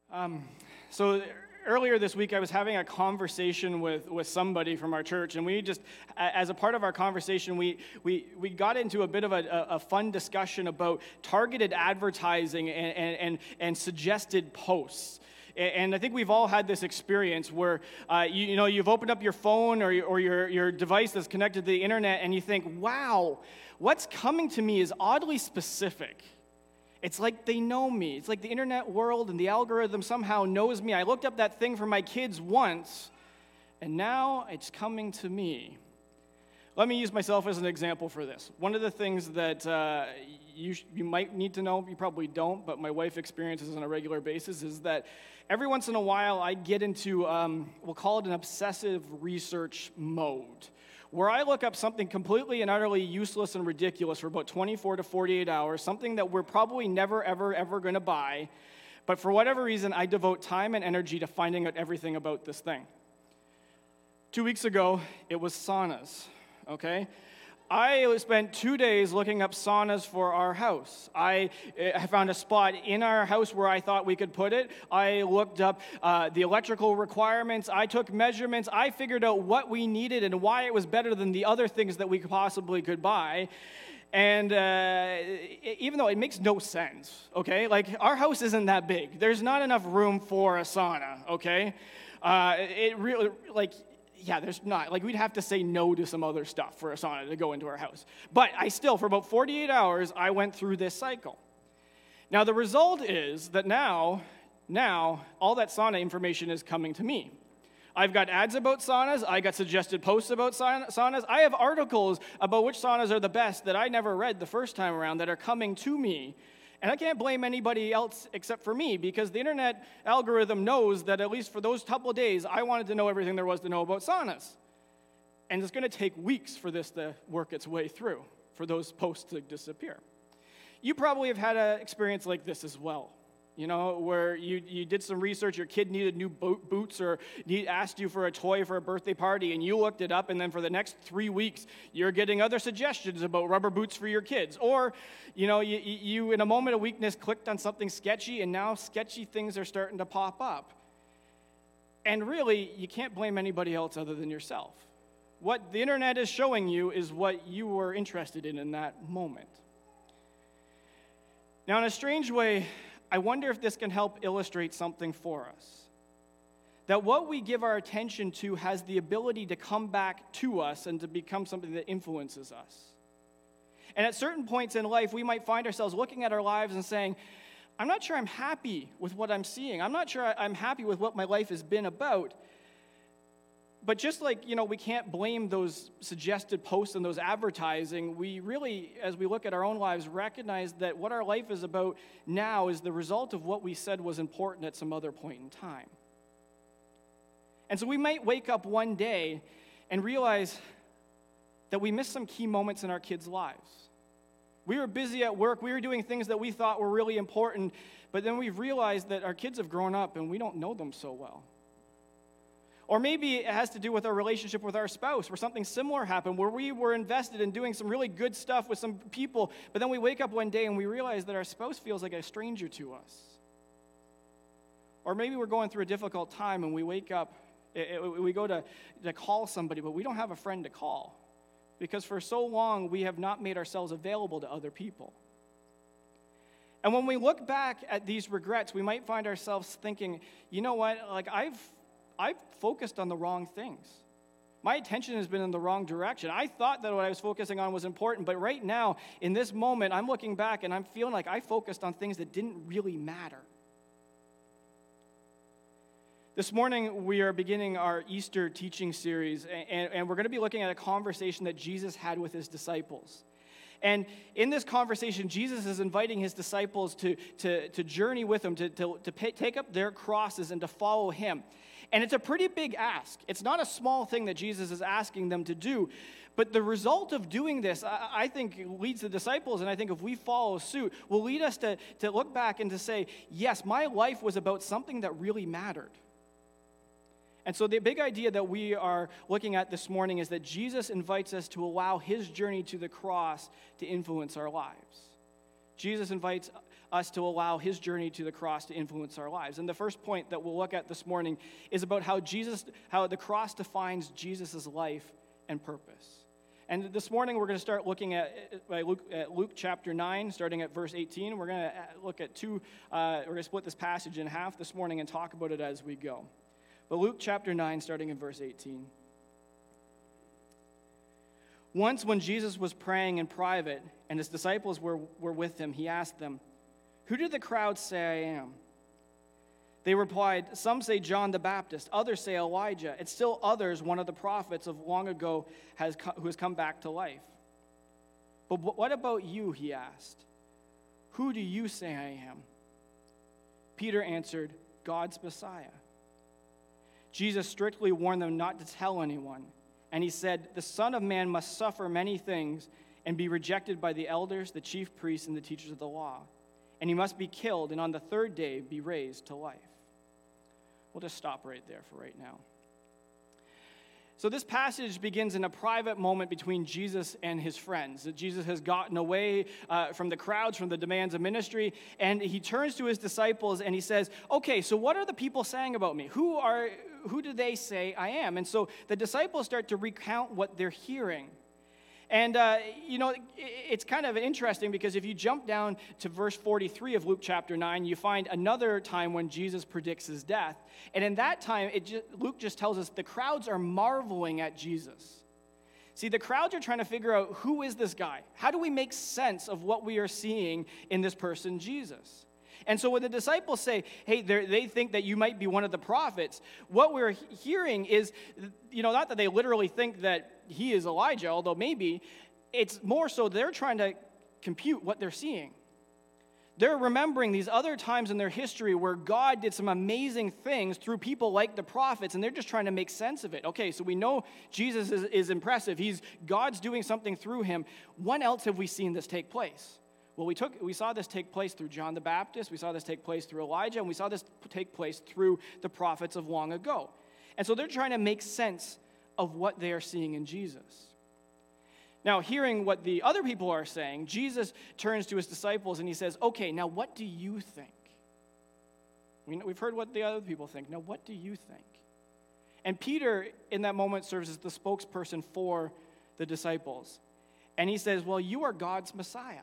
So earlier this week, I was having a conversation with somebody from our church, and we just, as a part of our conversation, we got into a bit of a fun discussion about targeted advertising and suggested posts. And I think we've all had this experience where, you've opened up your phone or your device that's connected to the internet, and you think, wow, what's coming to me is oddly specific. It's like they know me. It's like the internet world and the algorithm somehow knows me. I looked up that thing for my kids once, and now it's coming to me. Let me use myself as an example for this. One of the things that you might need to know, you probably don't, but my wife experiences on a regular basis, is that every once in a while I get into, we'll call it an obsessive research mode, where I look up something completely and utterly useless and ridiculous for about 24 to 48 hours, something that we're probably never, ever going to buy, but for whatever reason, I devote time and energy to finding out everything about this thing. 2 weeks ago, it was saunas, okay? I spent 2 days looking up saunas for our house. I found a spot in our house where I thought we could put it. I looked up the electrical requirements. I took measurements. I figured out what we needed and why it was better than the other things that we possibly could buy. And even though it makes no sense, okay? Like, our house isn't that big. There's not enough room for a sauna, okay? It really, there's not. Like, we'd have to say no to some other stuff for a sauna to go into our house. But I still, for about 48 hours, I went through this cycle. Now, the result is that now, all that sauna information is coming to me. I've got ads about saunas. I got suggested posts about saunas. I have articles about which saunas are the best that I never read the first time around that are coming to me. And I can't blame anybody else except for me, because the internet algorithm knows that at least for those couple of days, I wanted to know everything there was to know about saunas. And it's going to take weeks for this to work its way through, for those posts to disappear. You probably have had an experience like this as well, where you did some research, your kid needed new boots or asked you for a toy for a birthday party, and you looked it up, and then for the next 3 weeks, you're getting other suggestions about rubber boots for your kids. Or, you in a moment of weakness clicked on something sketchy, and now sketchy things are starting to pop up. And really, you can't blame anybody else other than yourself. What the internet is showing you is what you were interested in that moment. Now, in a strange way, I wonder if this can help illustrate something for us. That what we give our attention to has the ability to come back to us and to become something that influences us. And at certain points in life, we might find ourselves looking at our lives and saying, I'm not sure I'm happy with what I'm seeing. I'm not sure I'm happy with what my life has been about. But just like, we can't blame those suggested posts and those advertising, we really, as we look at our own lives, recognize that what our life is about now is the result of what we said was important at some other point in time. And so we might wake up one day and realize that we missed some key moments in our kids' lives. We were busy at work, we were doing things that we thought were really important, but then we've realized that our kids have grown up and we don't know them so well. Or maybe it has to do with our relationship with our spouse, where something similar happened, where we were invested in doing some really good stuff with some people, but then we wake up one day and we realize that our spouse feels like a stranger to us. Or maybe we're going through a difficult time and we wake up, we go to call somebody, but we don't have a friend to call, because for so long we have not made ourselves available to other people. And when we look back at these regrets, we might find ourselves thinking, you know what, I've focused on the wrong things. My attention has been in the wrong direction. I thought that what I was focusing on was important, but right now, in this moment, I'm looking back and I'm feeling like I focused on things that didn't really matter. This morning, we are beginning our Easter teaching series, and we're going to be looking at a conversation that Jesus had with his disciples. And in this conversation, Jesus is inviting his disciples to journey with him, to take up their crosses and to follow him. And it's a pretty big ask. It's not a small thing that Jesus is asking them to do. But the result of doing this, I think, leads the disciples, and I think if we follow suit, will lead us to look back and to say, yes, my life was about something that really mattered. And so the big idea that we are looking at this morning is that Jesus invites us to allow his journey to the cross to influence our lives. Jesus invites us to allow his journey to the cross to influence our lives. And the first point that we'll look at this morning is about how the cross defines Jesus' life and purpose. And this morning we're going to start looking at Luke chapter 9, starting at verse 18. We're going to look at we're going to split this passage in half this morning and talk about it as we go. But Luke chapter 9, starting in verse 18. Once when Jesus was praying in private and his disciples were with him, he asked them, "Who do the crowd say I am?" They replied, "Some say John the Baptist, others say Elijah, and still others one of the prophets of long ago who has come back to life." "But what about you?" he asked. "Who do you say I am?" Peter answered, "God's Messiah." Jesus strictly warned them not to tell anyone, and he said, "The Son of Man must suffer many things and be rejected by the elders, the chief priests, and the teachers of the law. And he must be killed, and on the third day be raised to life." We'll just stop right there for right now. So this passage begins in a private moment between Jesus and his friends. That Jesus has gotten away from the crowds, from the demands of ministry, and he turns to his disciples and he says, "Okay, so what are the people saying about me? Who do they say I am?" And so the disciples start to recount what they're hearing. And, it's kind of interesting because if you jump down to verse 43 of Luke chapter 9, you find another time when Jesus predicts his death. And in that time, Luke just tells us the crowds are marveling at Jesus. See, the crowds are trying to figure out, who is this guy? How do we make sense of what we are seeing in this person, Jesus? And so when the disciples say, hey, they think that you might be one of the prophets, what we're hearing is, not that they literally think that he is Elijah, although maybe, it's more so they're trying to compute what they're seeing. They're remembering these other times in their history where God did some amazing things through people like the prophets, and they're just trying to make sense of it. Okay, so we know Jesus is impressive. God's doing something through him. When else have we seen this take place? Well, we saw this take place through John the Baptist, we saw this take place through Elijah, and we saw this take place through the prophets of long ago. And so they're trying to make sense of what they are seeing in Jesus. Now, hearing what the other people are saying, Jesus turns to his disciples and he says, "Okay, now what do you think?" We've heard what the other people think. Now, what do you think? And Peter, in that moment, serves as the spokesperson for the disciples. And he says, "Well, you are God's Messiah."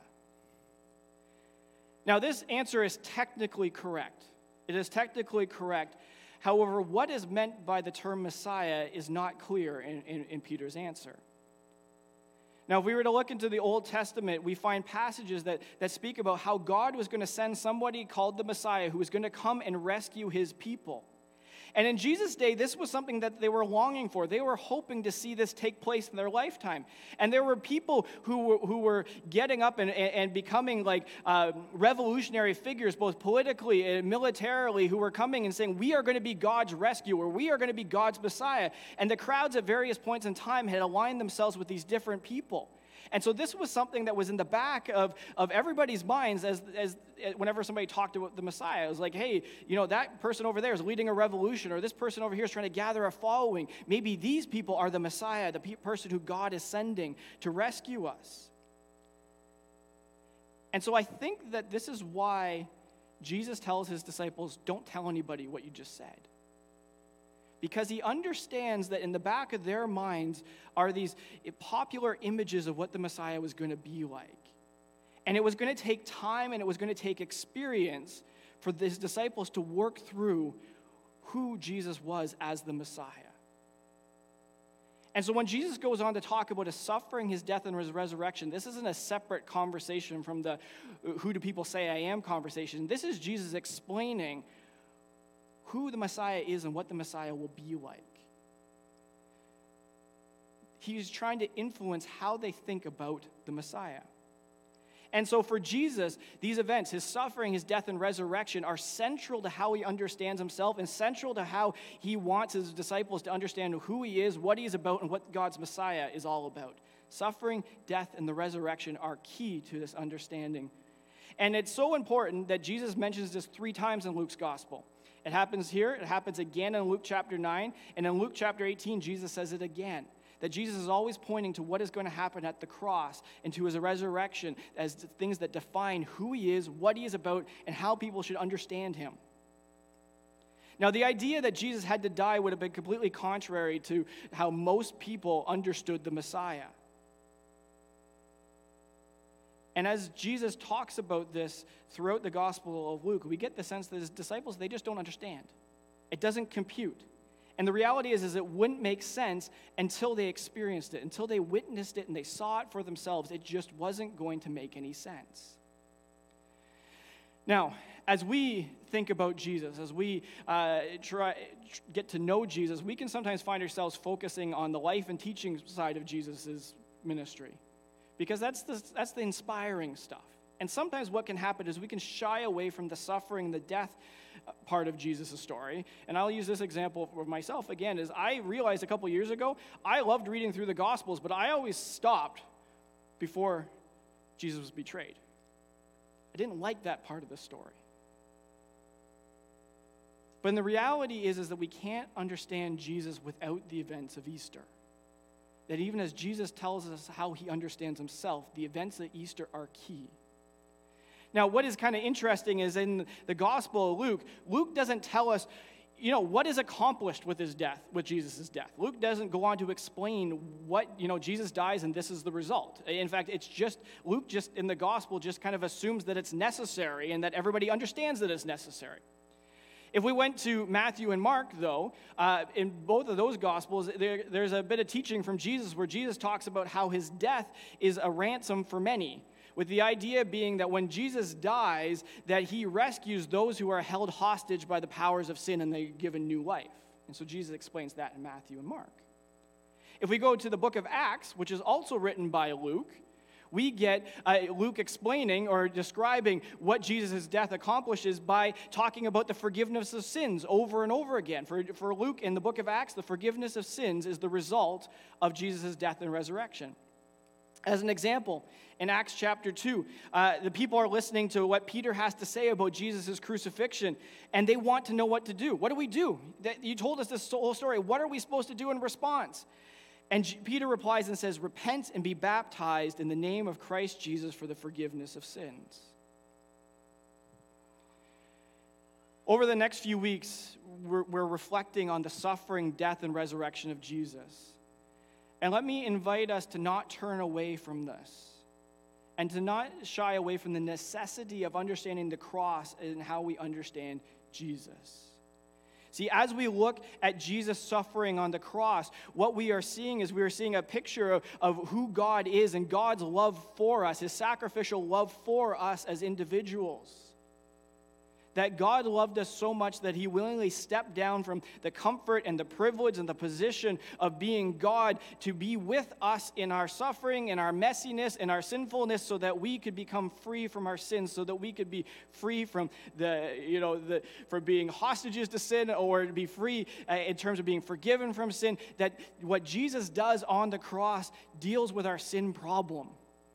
Now, this answer is technically correct. It is technically correct. However, what is meant by the term Messiah is not clear in Peter's answer. Now, if we were to look into the Old Testament, we find passages that speak about how God was going to send somebody called the Messiah who was going to come and rescue his people. And in Jesus' day, this was something that they were longing for. They were hoping to see this take place in their lifetime. And there were people who were getting up and becoming like revolutionary figures, both politically and militarily, who were coming and saying, "We are going to be God's rescuer. We are going to be God's Messiah." And the crowds at various points in time had aligned themselves with these different people. And so this was something that was in the back of everybody's minds as whenever somebody talked about the Messiah. It was like, hey, that person over there is leading a revolution, or this person over here is trying to gather a following. Maybe these people are the Messiah, the person who God is sending to rescue us. And so I think that this is why Jesus tells his disciples, don't tell anybody what you just said. Because he understands that in the back of their minds are these popular images of what the Messiah was going to be like. And it was going to take time and it was going to take experience for his disciples to work through who Jesus was as the Messiah. And so when Jesus goes on to talk about his suffering, his death, and his resurrection, this isn't a separate conversation from the "who do people say I am" conversation. This is Jesus explaining who the Messiah is and what the Messiah will be like. He's trying to influence how they think about the Messiah. And so for Jesus, these events, his suffering, his death, and resurrection, are central to how he understands himself and central to how he wants his disciples to understand who he is, what he's about, and what God's Messiah is all about. Suffering, death, and the resurrection are key to this understanding. And it's so important that Jesus mentions this 3 times in Luke's gospel. It happens here, it happens again in Luke chapter 9, and in Luke chapter 18, Jesus says it again. That Jesus is always pointing to what is going to happen at the cross and to his resurrection as things that define who he is, what he is about, and how people should understand him. Now, the idea that Jesus had to die would have been completely contrary to how most people understood the Messiah. And as Jesus talks about this throughout the Gospel of Luke, we get the sense that his disciples, they just don't understand. It doesn't compute. And the reality is it wouldn't make sense until they experienced it, until they witnessed it and they saw it for themselves. It just wasn't going to make any sense. Now, as we think about Jesus, as we get to know Jesus, we can sometimes find ourselves focusing on the life and teaching side of Jesus' ministry, because that's the inspiring stuff. And sometimes what can happen is we can shy away from the suffering, the death part of Jesus' story. And I'll use this example for myself again, is I realized a couple years ago, I loved reading through the Gospels, but I always stopped before Jesus was betrayed. I didn't like that part of the story. But the reality is that we can't understand Jesus without the events of Easter. That even as Jesus tells us how he understands himself, the events of Easter are key. Now, what is kind of interesting is in the Gospel of Luke, Luke doesn't tell us, what is accomplished with his death, with Jesus' death. Luke doesn't go on to explain what, Jesus dies and this is the result. In fact, Luke in the Gospel just kind of assumes that it's necessary and that everybody understands that it's necessary. If we went to Matthew and Mark, though, in both of those Gospels, there's a bit of teaching from Jesus where Jesus talks about how his death is a ransom for many, with the idea being that when Jesus dies, that he rescues those who are held hostage by the powers of sin and they're given new life. And so Jesus explains that in Matthew and Mark. If we go to the book of Acts, which is also written by Luke, we get Luke explaining or describing what Jesus' death accomplishes by talking about the forgiveness of sins over and over again. For Luke, in the book of Acts, the forgiveness of sins is the result of Jesus' death and resurrection. As an example, in Acts chapter 2, the people are listening to what Peter has to say about Jesus' crucifixion, and they want to know what to do. What do we do? You told us this whole story. What are we supposed to do in response? And Peter replies and says, "Repent and be baptized in the name of Christ Jesus for the forgiveness of sins." Over the next few weeks, we're reflecting on the suffering, death, and resurrection of Jesus. And let me invite us to not turn away from this and to not shy away from the necessity of understanding the cross and how we understand Jesus. See, as we look at Jesus suffering on the cross, what we are seeing is a picture of who God is and God's love for us, his sacrificial love for us as individuals. That God loved us so much that he willingly stepped down from the comfort and the privilege and the position of being God to be with us in our suffering, in our messiness, in our sinfulness, so that we could become free from our sins, so that we could be free from from being hostages to sin, or to be free in terms of being forgiven from sin. That what Jesus does on the cross deals with our sin problem.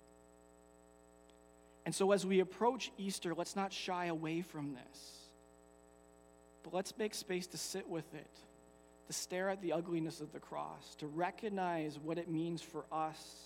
And so as we approach Easter, let's not shy away from this. But let's make space to sit with it, to stare at the ugliness of the cross, to recognize what it means for us.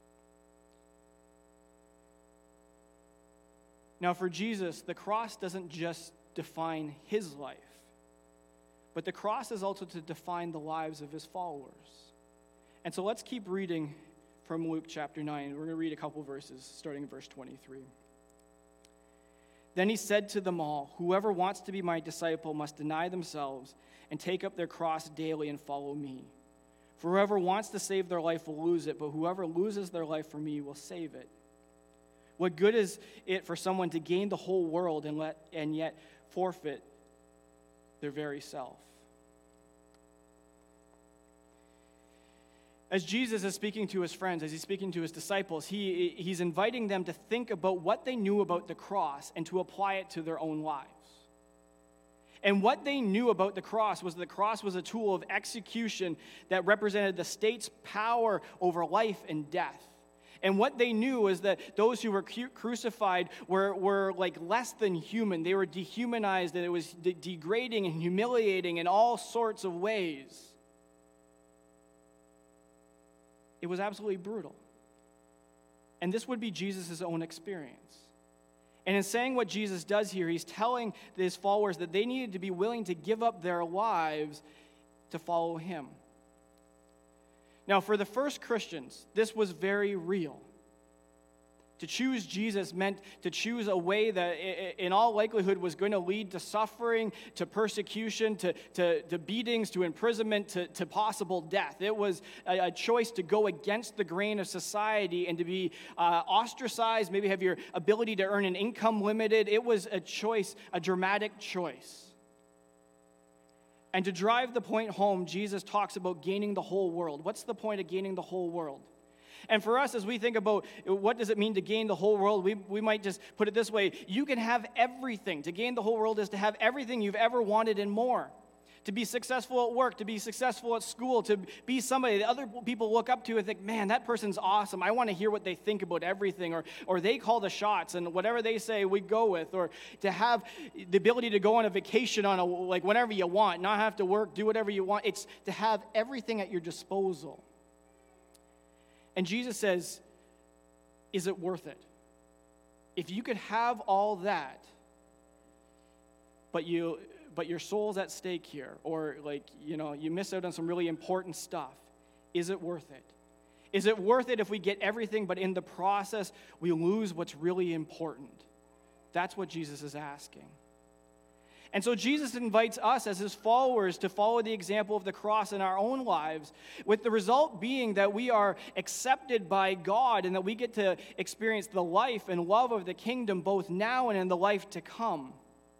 Now, for Jesus, the cross doesn't just define his life, but the cross is also to define the lives of his followers. And so let's keep reading from Luke chapter 9. We're going to read a couple verses, starting in verse 23. Then he said to them all, "Whoever wants to be my disciple must deny themselves and take up their cross daily and follow me. For whoever wants to save their life will lose it, but whoever loses their life for me will save it. What good is it for someone to gain the whole world and yet forfeit their very self?" As Jesus is speaking to his friends, as he's speaking to his disciples, he's inviting them to think about what they knew about the cross and to apply it to their own lives. And what they knew about the cross was a tool of execution that represented the state's power over life and death. And what they knew is that those who were crucified were like less than human. They were dehumanized, and it was degrading and humiliating in all sorts of ways. It was absolutely brutal. And this would be Jesus' own experience. And in saying what Jesus does here, he's telling his followers that they needed to be willing to give up their lives to follow him. Now, for the first Christians, this was very real. To choose Jesus meant to choose a way that in all likelihood was going to lead to suffering, to persecution, to beatings, to imprisonment, to possible death. It was a choice to go against the grain of society and to be ostracized, maybe have your ability to earn an income limited. It was a choice, a dramatic choice. And to drive the point home, Jesus talks about gaining the whole world. What's the point of gaining the whole world? And for us, as we think about what does it mean to gain the whole world, we might just put it this way. You can have everything. To gain the whole world is to have everything you've ever wanted and more. To be successful at work, to be successful at school, to be somebody that other people look up to and think, man, that person's awesome. I want to hear what they think about everything. Or they call the shots, and whatever they say, we go with. Or to have the ability to go on a vacation like whenever you want, not have to work, do whatever you want. It's to have everything at your disposal. And Jesus says, is it worth it? If you could have all that, but your soul's at stake here, or you miss out on some really important stuff, is it worth it? Is it worth it if we get everything, but in the process we lose what's really important? That's what Jesus is asking. And so Jesus invites us as his followers to follow the example of the cross in our own lives, with the result being that we are accepted by God and that we get to experience the life and love of the kingdom both now and in the life to come.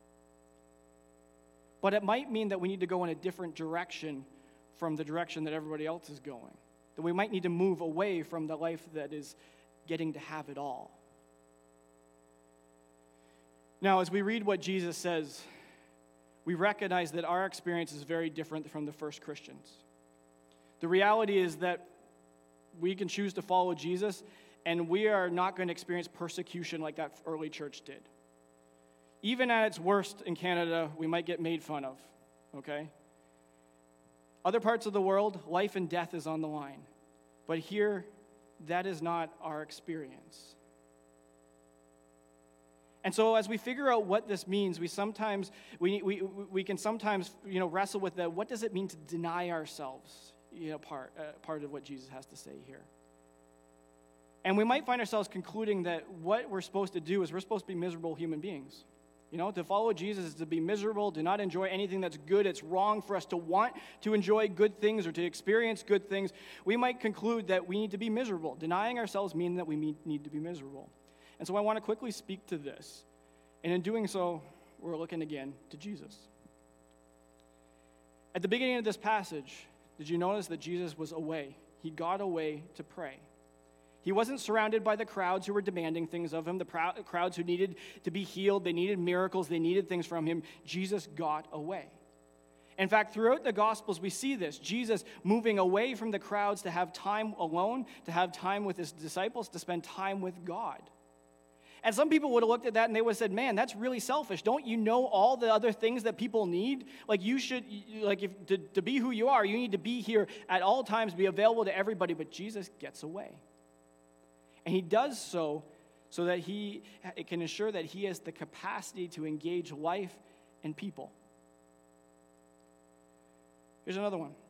But it might mean that we need to go in a different direction from the direction that everybody else is going. That we might need to move away from the life that is getting to have it all. Now, as we read what Jesus says, we recognize that our experience is very different from the first Christians. The reality is that we can choose to follow Jesus, and we are not going to experience persecution like that early church did. Even at its worst in Canada, we might get made fun of, okay? Other parts of the world, life and death is on the line. But here, that is not our experience. And so as we figure out what this means, we can sometimes wrestle with the what does it mean to deny ourselves, part of what Jesus has to say here. And we might find ourselves concluding that what we're supposed to do is we're supposed to be miserable human beings. To follow Jesus is to be miserable, to not enjoy anything that's good. It's wrong for us to want to enjoy good things or to experience good things. We might conclude that we need to be miserable. Denying ourselves means that we need to be miserable. And so I want to quickly speak to this. And in doing so, we're looking again to Jesus. At the beginning of this passage, did you notice that Jesus was away? He got away to pray. He wasn't surrounded by the crowds who were demanding things of him, the crowds who needed to be healed, they needed miracles, they needed things from him. Jesus got away. In fact, throughout the Gospels, we see this. Jesus moving away from the crowds to have time alone, to have time with his disciples, to spend time with God. And some people would have looked at that and they would have said, man, that's really selfish. Don't you know all the other things that people need? To be who you are, you need to be here at all times, be available to everybody. But Jesus gets away. And he does so that it can ensure that he has the capacity to engage life and people. Here's another one.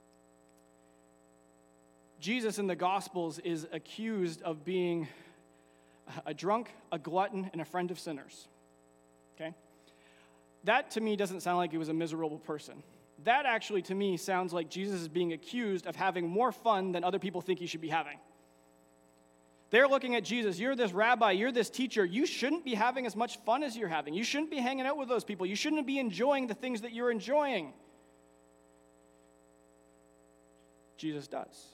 Jesus in the Gospels is accused of being a drunk, a glutton, and a friend of sinners. Okay? That to me doesn't sound like he was a miserable person. That actually to me sounds like Jesus is being accused of having more fun than other people think he should be having. They're looking at Jesus. You're this rabbi, you're this teacher. You shouldn't be having as much fun as you're having. You shouldn't be hanging out with those people. You shouldn't be enjoying the things that you're enjoying. Jesus does.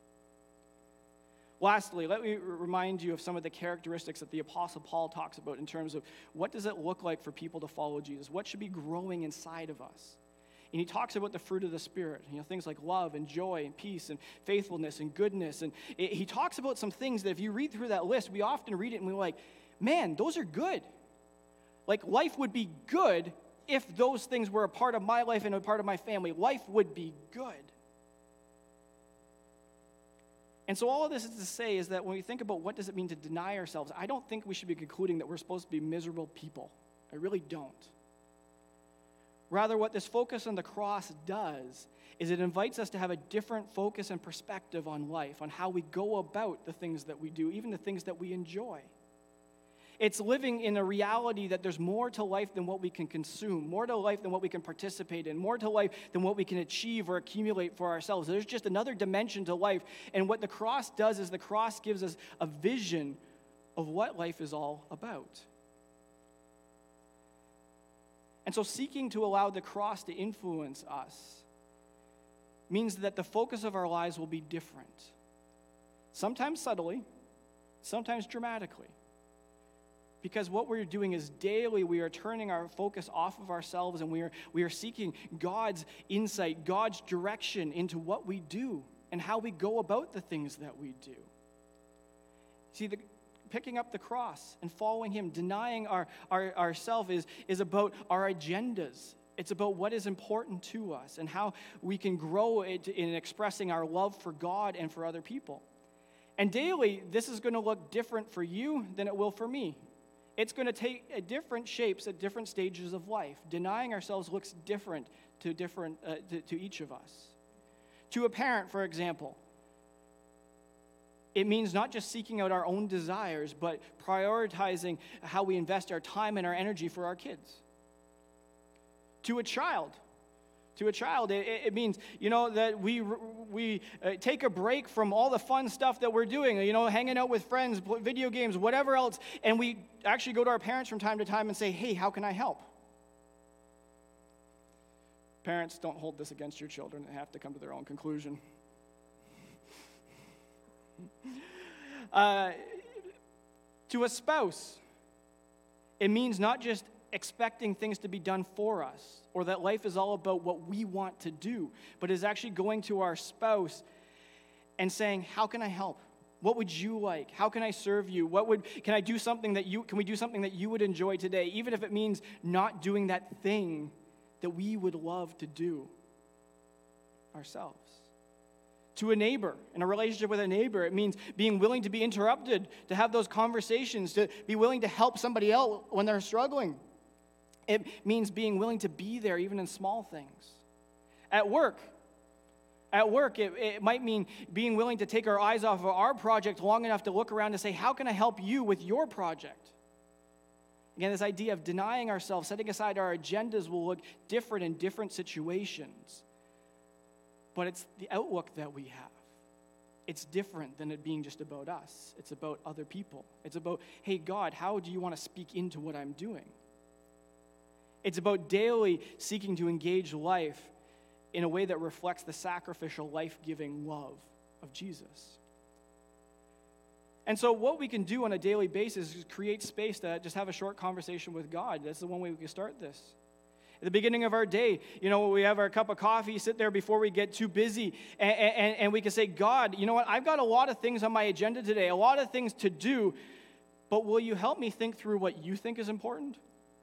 Lastly, let me remind you of some of the characteristics that the Apostle Paul talks about in terms of what does it look like for people to follow Jesus? What should be growing inside of us? And he talks about the fruit of the Spirit, things like love and joy and peace and faithfulness and goodness. And he talks about some things that if you read through that list, we often read it and we're like, man, those are good. Like life would be good if those things were a part of my life and a part of my family. Life would be good. And so all of this is to say is that when we think about what does it mean to deny ourselves, I don't think we should be concluding that we're supposed to be miserable people. I really don't. Rather, what this focus on the cross does is it invites us to have a different focus and perspective on life, on how we go about the things that we do, even the things that we enjoy. It's living in a reality that there's more to life than what we can consume, more to life than what we can participate in, more to life than what we can achieve or accumulate for ourselves. There's just another dimension to life. And what the cross does is the cross gives us a vision of what life is all about. And so seeking to allow the cross to influence us means that the focus of our lives will be different. Sometimes subtly, sometimes dramatically. Because what we're doing is daily we are turning our focus off of ourselves and we are seeking God's insight, God's direction into what we do and how we go about the things that we do. See, picking up the cross and following him, denying ourselves is about our agendas. It's about what is important to us and how we can grow in expressing our love for God and for other people. And daily, this is going to look different for you than it will for me. It's going to take different shapes at different stages of life. Denying ourselves looks different to each of us. To a parent, for example, it means not just seeking out our own desires, but prioritizing how we invest our time and our energy for our kids. To a child, it means, that we take a break from all the fun stuff that we're doing, hanging out with friends, video games, whatever else, and we actually go to our parents from time to time and say, hey, how can I help? Parents, don't hold this against your children. They have to come to their own conclusion. To a spouse, it means not just expecting things to be done for us or that life is all about what we want to do, but is actually going to our spouse and saying, how can I help? What would you like? How can I serve you? Can we do something that you would enjoy today, even if it means not doing that thing that we would love to do ourselves? To a neighbor, in a relationship with a neighbor, it means being willing to be interrupted, to have those conversations, to be willing to help somebody else when they're struggling. It means being willing to be there even in small things. At work, it might mean being willing to take our eyes off of our project long enough to look around and say, how can I help you with your project? Again, this idea of denying ourselves, setting aside our agendas will look different in different situations. But it's the outlook that we have. It's different than it being just about us. It's about other people. It's about, hey, God, how do you want to speak into what I'm doing? It's about daily seeking to engage life in a way that reflects the sacrificial, life-giving love of Jesus. And so what we can do on a daily basis is create space to just have a short conversation with God. That's the one way we can start this. At the beginning of our day, we have our cup of coffee, sit there before we get too busy, and we can say, God, you know what? I've got a lot of things on my agenda today, a lot of things to do, but will you help me think through what you think is important?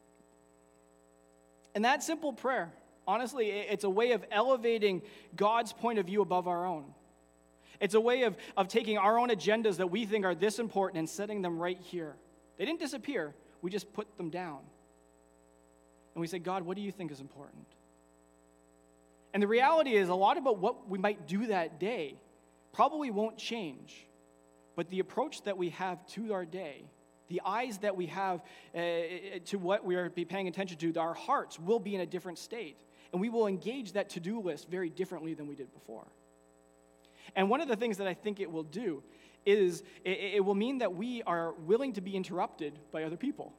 And that simple prayer, honestly, it's a way of elevating God's point of view above our own. It's a way of taking our own agendas that we think are this important and setting them right here. They didn't disappear. We just put them down. And we say, God, what do you think is important? And the reality is a lot about what we might do that day probably won't change. But the approach that we have to our day, the eyes that we have to what we are paying attention to, our hearts will be in a different state. And we will engage that to-do list very differently than we did before. And one of the things that I think it will do is it will mean that we are willing to be interrupted by other people.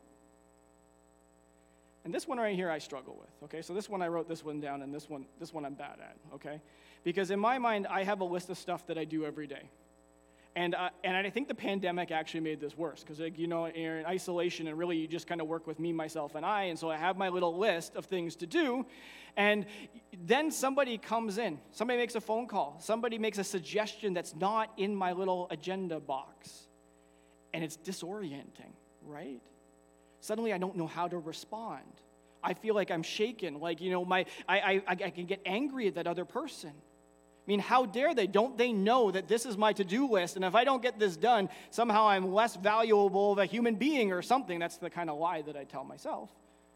And this one right here I struggle with, okay? So this one I wrote this one down, and this one I'm bad at, okay? Because in my mind, I have a list of stuff that I do every day. And I think the pandemic actually made this worse because, you're in isolation and really you just kind of work with me, myself, and I. And so I have my little list of things to do. And then somebody comes in. Somebody makes a phone call. Somebody makes a suggestion that's not in my little agenda box. And it's disorienting, right? Suddenly I don't know how to respond. I feel like I'm shaken. Like, I can get angry at that other person. mean, how dare they? Don't they know that this is my to-do list, and if I don't get this done, somehow I'm less valuable of a human being or something? That's the kind of lie that I tell myself.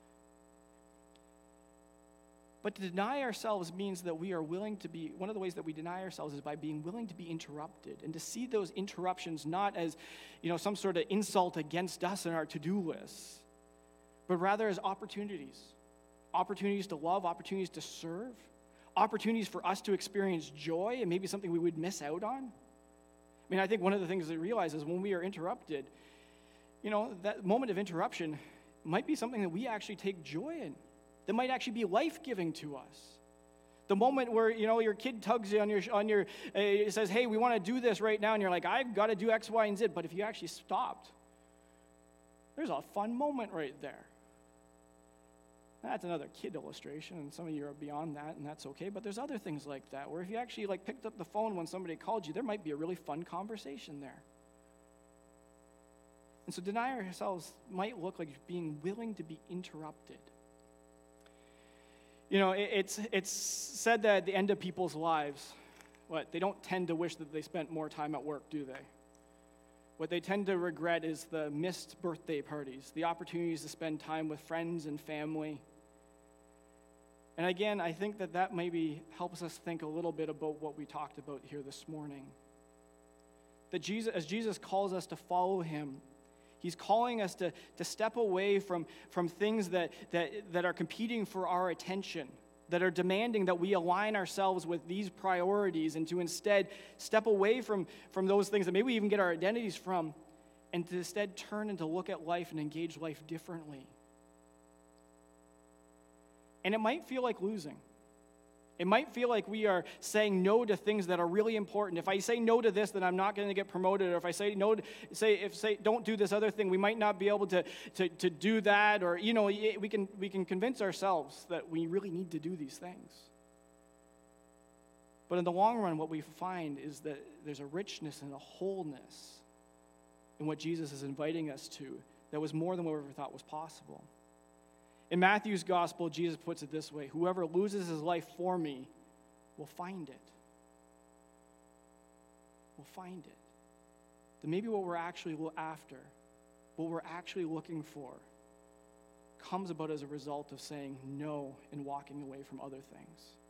But to deny ourselves means that we are willing to be, one of the ways that we deny ourselves is by being willing to be interrupted, and to see those interruptions not as, some sort of insult against us and our to-do lists, but rather as opportunities. Opportunities to love, opportunities to serve, opportunities for us to experience joy, and maybe something we would miss out on. I mean, I think one of the things I realize is when we are interrupted, that moment of interruption might be something that we actually take joy in, that might actually be life-giving to us. The moment where, your kid tugs you on your says, hey, we want to do this right now, and you're like, I've got to do X, Y, and Z, but if you actually stopped, there's a fun moment right there. That's another kid illustration, and some of you are beyond that, and that's okay, but there's other things like that, where if you actually picked up the phone when somebody called you, there might be a really fun conversation there. And so denying ourselves might look like being willing to be interrupted. It's said that at the end of people's lives, they don't tend to wish that they spent more time at work, do they? What they tend to regret is the missed birthday parties, the opportunities to spend time with friends and family. And again, I think that maybe helps us think a little bit about what we talked about here this morning. That as Jesus calls us to follow him, he's calling us to step away from things that are competing for our attention, that are demanding that we align ourselves with these priorities, and to instead step away from those things that maybe we even get our identities from, and to instead turn and to look at life and engage life differently. And it might feel like losing. It might feel like we are saying no to things that are really important. If I say no to this, then I'm not going to get promoted. Or if I say no, don't do this other thing, we might not be able to do that. Or we can convince ourselves that we really need to do these things. But in the long run, what we find is that there's a richness and a wholeness in what Jesus is inviting us to that was more than what we ever thought was possible. In Matthew's gospel, Jesus puts it this way: whoever loses his life for me will find it. Will find it. That maybe what we're actually after, what we're actually looking for, comes about as a result of saying no and walking away from other things.